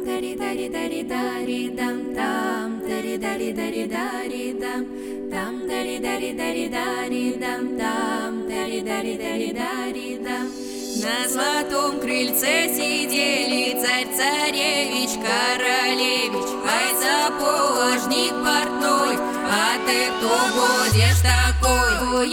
дари дари дари дари дам там дари дари дари дари дам там дари дари дари дари дам там дари дари дари дари дам. На золотом крыльце сидели царь-царевич, королевич, ай, сапожник портной, а ты кто будешь такой?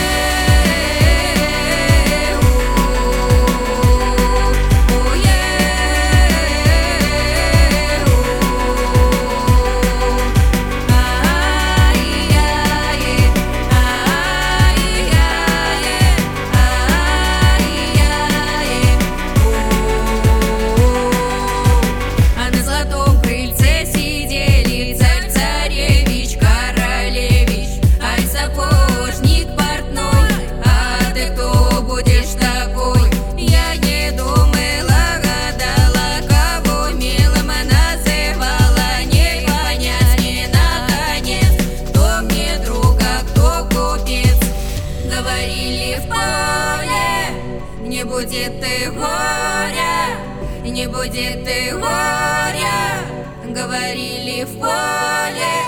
Не будет ты горя, не будет ты горя, говорили в поле.